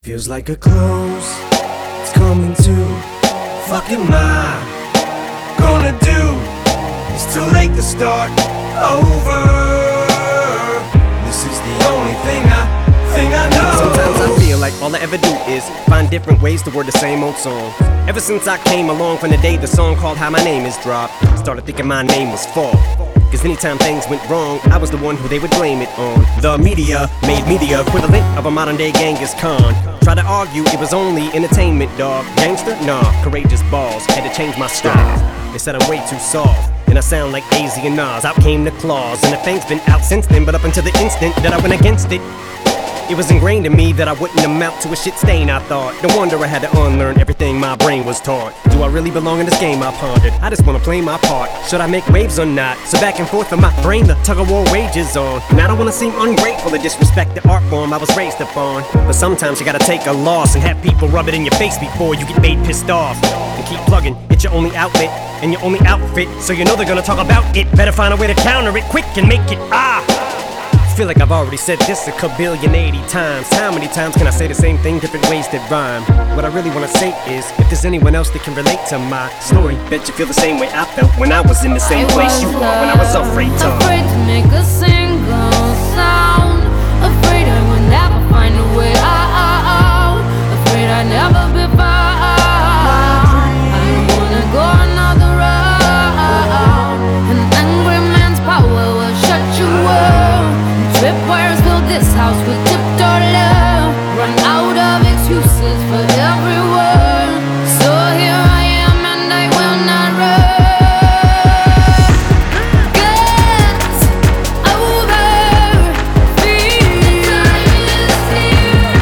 Feels like a close, it's coming to. Fuck am I gonna do? It's too late to start over. This is the only thing I know. Sometimes I feel like all I ever do is find different ways to word the same old song. Ever since I came along from the day the song called How My Name Is dropped, started thinking my name was Fall. Cause anytime things went wrong, I was the one who they would blame it on. The media made me the equivalent of a modern day Genghis Khan. Tried to argue it was only entertainment, dog. Gangster? Nah, courageous balls. Had to change my style. They said I'm way too soft, and I sound like AZ and Nas. Out came the claws, and the thing's been out since then. But up until the instant that I went against it, it was ingrained in me that I wouldn't amount to a shit stain, I thought. No wonder I had to unlearn everything my brain was taught. Do I really belong in this game, I pondered. I just wanna play my part. Should I make waves or not? So back and forth in my brain, the tug-of-war wages on. And I don't wanna seem ungrateful or disrespect the art form I was raised upon. But sometimes you gotta take a loss and have people rub it in your face before you get made pissed off. And keep plugging, it's your only outlet and your only outfit. So you know they're gonna talk about it. Better find a way to counter it quick and make it Feel like I've already said this a kabillion 80 times. How many times can I say the same thing, different ways that rhyme? What I really wanna say is, if there's anyone else that can relate to my story, bet you feel the same way I felt when I was in the same place you are, when I was afraid to make a single sound. Afraid I would never find a way out. Afraid I'd never be found. I don't wanna go another round. An angry man's power will shut you up. Tripwires fill this house with tiptoe love. Run out of excuses for every word. So here I am and I will not run. Get over fear. The time is here.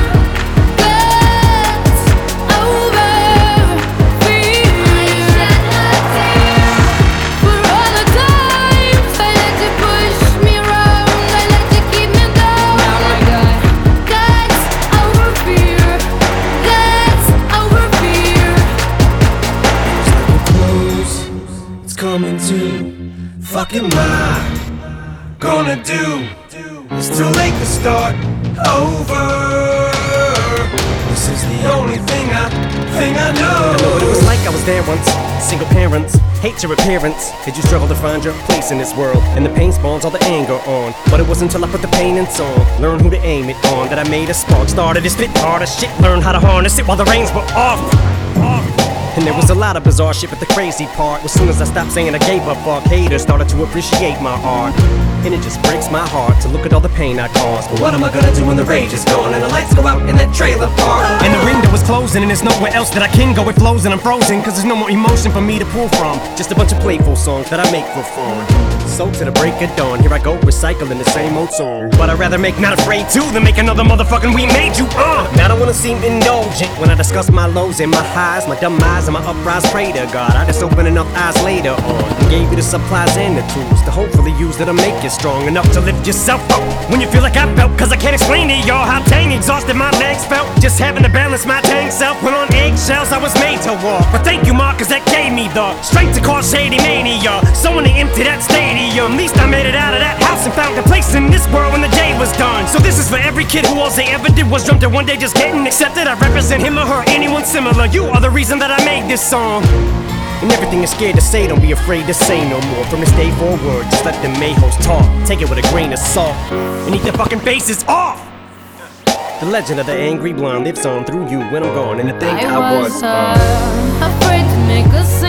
Get over fear. I shed a tear for all the times I let you push me around. I let you keep me down. Now I got guts over fear. Guts over fear. Feels like a close, it's coming to. Fuck am I gonna do? It's too late to start over. This is the only thing I know. I know what it was like, I was there once. Single parents, hate your appearance. Did you struggle to find your place in this world? And the pain spawns all the anger on. But it wasn't until I put the pain in song, learned who to aim it on, that I made a spark. Started to spit harder shit, learned how to harness it while the reins were off. And there was a lot of bizarre shit, but the crazy part was soon as I stopped saying I gave a fuck, haters started to appreciate my art. And it just breaks my heart to look at all the pain I caused. But what am I gonna do when the rage is gone and the lights go out in that trailer park? And the window is closing and there's nowhere else that I can go. It flows and I'm frozen, cause there's no more emotion for me to pull from. Just a bunch of playful songs that I make for fun. So to the break of dawn, here I go recycling the same old song. But I'd rather make Not Afraid To than make another motherfucking We Made You. Now I don't wanna seem indulgent when I discuss my lows and my highs, my dumb eyes and my uprise. Pray to God I just open enough eyes later on and gave you the supplies and the tools to hopefully use that'll make you strong enough to lift yourself up when you feel like I felt. Cause I can't explain to y'all how dang exhausted my legs felt. Just having to balance my dang self. When on eggshells I was made to walk. But thank you, Mark, cause that gave me the strength to cause shady mania. Someone to empty that stadium. Least I made it out of that house and found a place in this world when the day was done. So this is for every kid who all they ever did was dreamt of one day just getting accepted. I represent him or her, anyone similar. You are the reason that I made this song. And everything you're scared to say, don't be afraid to say no more. From this day forward, just let the mayhoes talk. Take it with a grain of salt and eat their fucking faces off. The legend of the angry blonde lives on through you when I'm gone. And to think I was afraid to make a